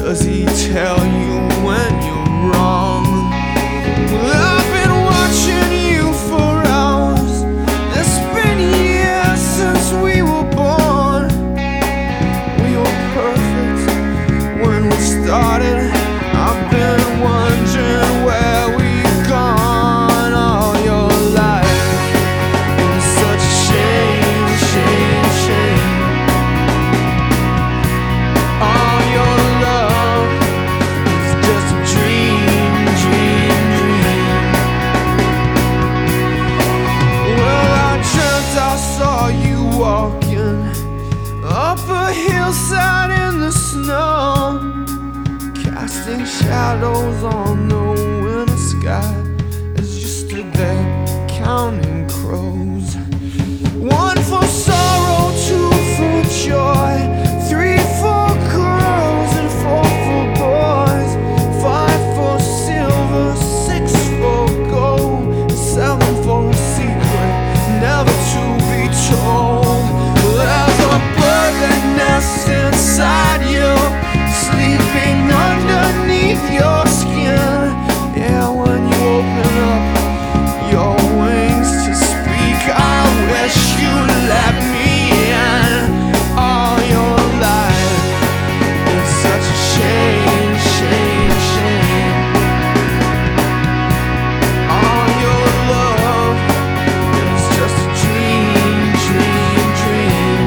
Does he tell you when you're wrong? Well, I've been watching you for hours. It's been years since we were born. We were perfect when we started. I've been wondering where we've gone all your life. It's such a shame, shame, shame. All your love is just a dream, dream, dream. Well, I dreamt I saw you walking up a hillside in the snow, casting shadows on the winter sky as you stood there counting crows. One for sorrow, two for joy, three for girls and four for boys, five for silver, six for gold, and seven for a secret never to be told. There's a bird that nests inside you, sleeping underneath your skin. Yeah, when you open up your wings to speak, I wish you'd let me in. All your life, it's such a shame, shame, shame. All your love is just a dream, dream, dream.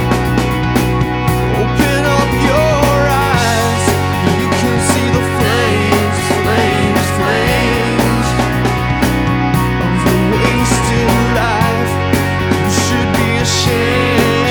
Open up your eyes, you can see the flames, flames, flames of a wasted life. You should be ashamed.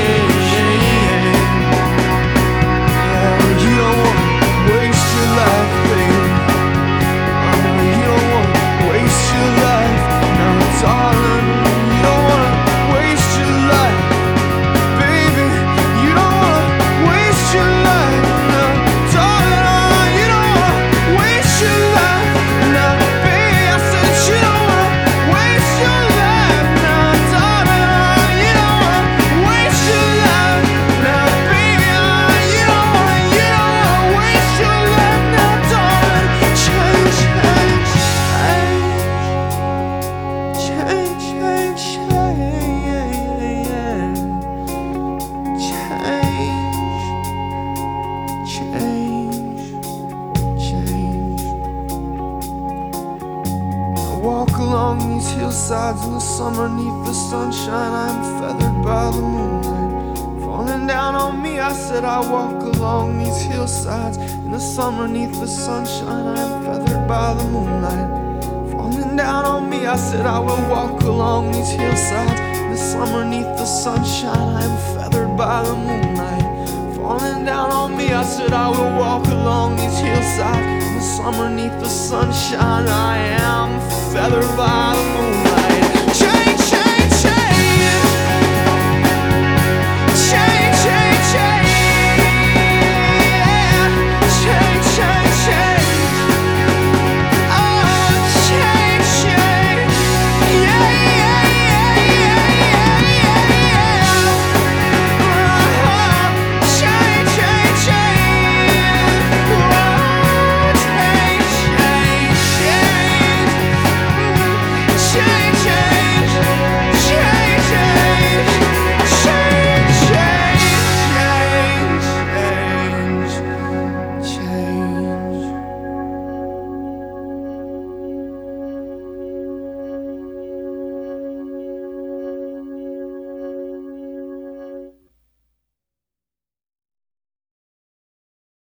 Yeah, you don't wanna waste your life, baby. You don't wanna waste your life, now darling. You don't wanna waste your life, baby. You don't wanna waste your life, now darling. You don't wanna waste your life, now baby. I said you don't wanna waste your life, now darling. You don't wanna waste your life, now baby. You don't wanna waste your life, now darling. Change, change, change, change, change, change. I walk along these hillsides in the summer, neath the sunshine. I am feathered by the moonlight falling down on me. I said I walk along these hillsides in the summer, neath the sunshine. I am feathered by the moonlight falling down on me. I said I will walk along these hillsides in the summer, neath the sunshine. I am feathered by the moonlight falling down on me. I said I will walk along these hillsides in the summer, neath the sunshine. I am feathered by the moonlight.